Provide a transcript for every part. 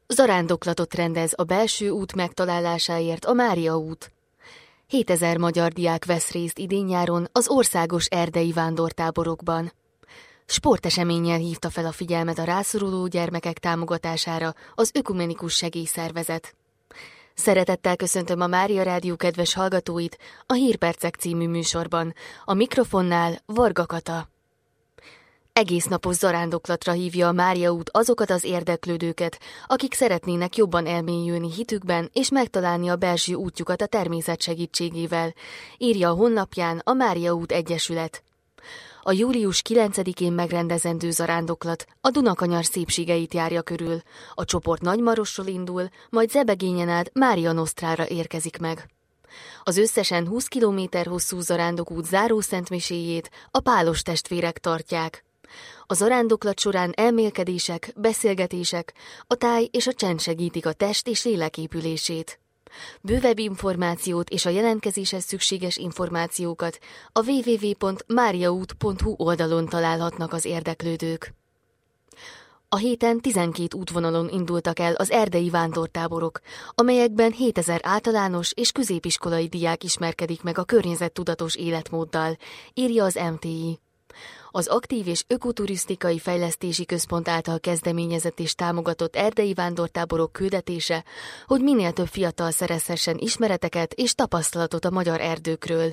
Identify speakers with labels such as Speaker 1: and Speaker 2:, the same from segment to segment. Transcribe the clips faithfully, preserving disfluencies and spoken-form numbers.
Speaker 1: Zarándoklatot rendez a belső út megtalálásáért a Mária út. hétezer magyar diák vesz részt idén-nyáron az országos erdei vándortáborokban. Sporteseménnyel hívta fel a figyelmet a rászoruló gyermekek támogatására az Ökumenikus Segélyszervezet. Szeretettel köszöntöm a Mária Rádió kedves hallgatóit a Hírpercek című műsorban. A mikrofonnál Varga Kata. Egész napos zarándoklatra hívja a Mária út azokat az érdeklődőket, akik szeretnének jobban elmélyülni hitükben és megtalálni a belső útjukat a természet segítségével, írja a honlapján a Mária út Egyesület. A július kilencedikén megrendezendő zarándoklat a Dunakanyar szépségeit járja körül. A csoport Nagymarosról indul, majd Zebegényen át Mária Nosztrára érkezik meg. Az összesen húsz kilométer hosszú zarándokút zárószentmiséjét a Pálos testvérek tartják. A zarándoklat során elmélkedések, beszélgetések, a táj és a csend segítik a test és lélek épülését. Bővebb információt és a jelentkezéshez szükséges információkat a double-u double-u double-u pont mariaút pont hu oldalon találhatnak az érdeklődők. A héten tizenkét útvonalon indultak el az erdei vándortáborok, amelyekben hétezer általános és középiskolai diák ismerkedik meg a környezettudatos életmóddal, írja az em té i. Az Aktív és Ökoturisztikai Fejlesztési Központ által kezdeményezett és támogatott erdei vándortáborok küldetése, hogy minél több fiatal szerezhessen ismereteket és tapasztalatot a magyar erdőkről.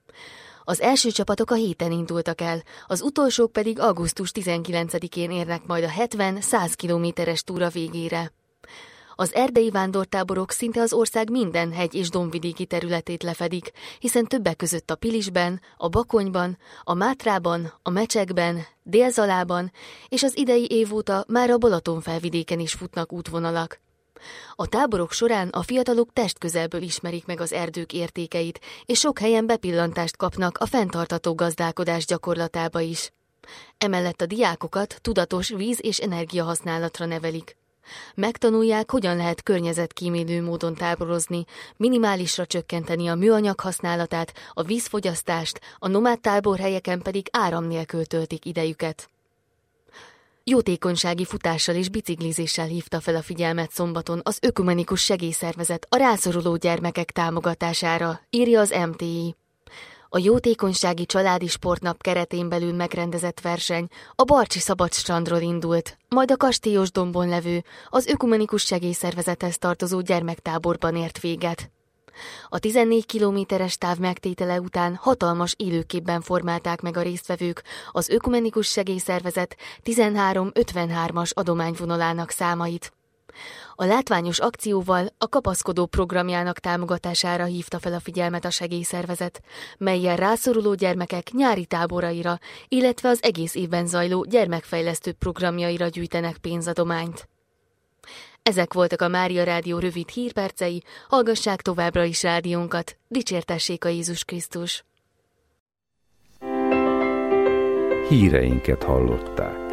Speaker 1: Az első csapatok a héten indultak el, az utolsók pedig augusztus tizenkilencedikén érnek majd a hetven-száz kilométeres túra végére. Az erdei vándortáborok szinte az ország minden hegy- és dombvidéki területét lefedik, hiszen többek között a Pilisben, a Bakonyban, a Mátrában, a Mecsekben, Délzalában és az idei év óta már a Balatonfelvidéken is futnak útvonalak. A táborok során a fiatalok testközelből ismerik meg az erdők értékeit, és sok helyen bepillantást kapnak a fenntartható gazdálkodás gyakorlatába is. Emellett a diákokat tudatos víz- és energiahasználatra nevelik. Megtanulják, hogyan lehet környezetkímélő módon táborozni, minimálisra csökkenteni a műanyag használatát, a vízfogyasztást, a nomád táborhelyeken pedig áram nélkül töltik idejüket. Jótékonysági futással és biciklizéssel hívta fel a figyelmet szombaton az Ökumenikus Segélyszervezet a rászoruló gyermekek támogatására, írja az em té i. A Jótékonysági Családi Sportnap keretén belül megrendezett verseny a Barcsi Szabadstrandról indult, majd a Kastélyosdombon levő, az Ökumenikus Segélyszervezethez tartozó gyermektáborban ért véget. A tizennégy kilométeres táv megtétele után hatalmas élőképben formálták meg a résztvevők az Ökumenikus Segélyszervezet tizenhárom ötvenhármas adományvonalának számait. A látványos akcióval a Kapaszkodó programjának támogatására hívta fel a figyelmet a segélyszervezet, mellyel rászoruló gyermekek nyári táboraira, illetve az egész évben zajló gyermekfejlesztő programjaira gyűjtenek pénzadományt. Ezek voltak a Mária Rádió rövid hírpercei, hallgassák továbbra is rádiónkat, dicsértessék a Jézus Krisztus!
Speaker 2: Híreinket hallották.